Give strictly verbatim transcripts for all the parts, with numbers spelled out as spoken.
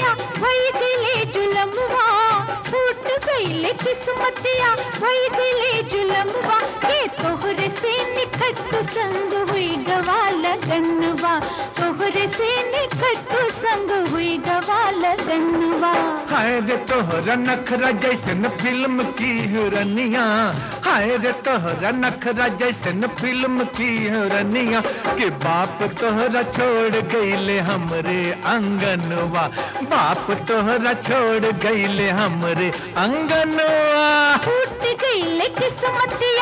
वही दिले जुलमवा, फूट गईले किस्मतिया वही दिले जुलमवा, के तोहरे से निखट संग हुई गवा लगनवा, तोहरे से निखट संग हुई गवा लगनवा। हाय रे तोहरा नखरा जैसन फिल्म की हिरनिया, हाय रे तोहरा नखरा जैसन फिल्म की हिरनिया, के बाप तोहरा छोड़ गईले हमरे अंगनवा, बाप तोहरा छोड़ गईले हमरे अंगनवा। फूट गईले किस्मतिया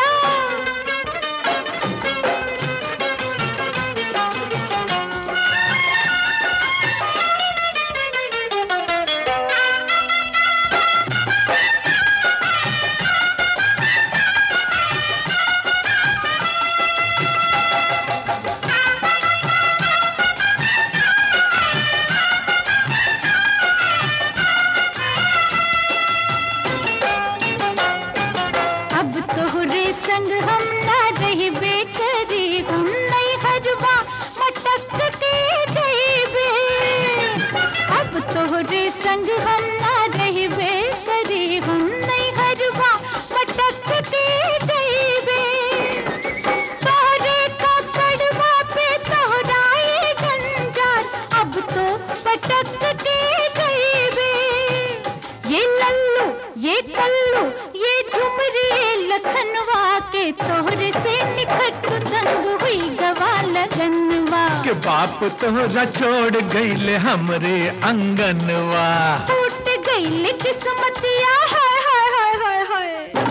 संग हम ना रही बेकरी, हम नहीं हरवा मटक के जइबे, अब तोहरे संग हम ना रही बेकरी, हम नहीं हरवा मटक के जइबे, तोहरे कपड़वा पे तोहराए जंजार, अब तो पटक के जइबे। ये लल्लू ये कल्लू ये झुमरी लखनवा, के तोहरे से निखट संग हुई गवा लगनवा, के बाप तोहरा छोड़ गईले हमरे अंगनवा। टूट गईले किस्मतिया हाय हाय हाय हाय हाय।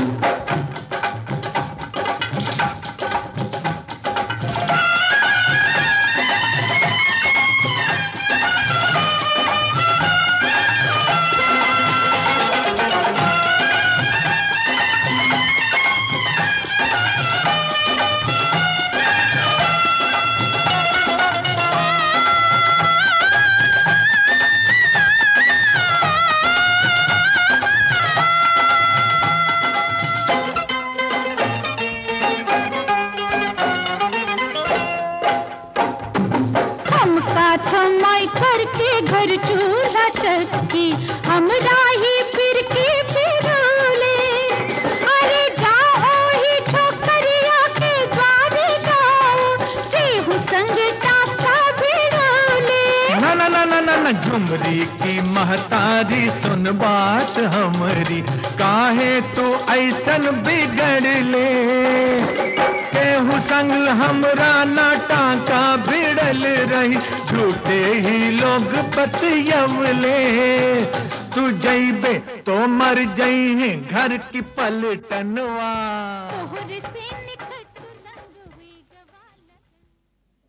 थमाई करके घर चूल्हा चक्की, हम राही फिर के फिरूले, अरे जाओ ही छोकरिया के द्वारे जाओ, जेहू संग टाका भिड़ोले। ना ना ना ना ना ना झुमरी की महतारी सुन बात हमरी, काहे तू ऐसन बिगड़ ले, केहू संग हमरा ना टाका भिड़ल रही, झूठे ही लोग बतियवले, तू जइबे तो मर जइहे घर की पलटनवा।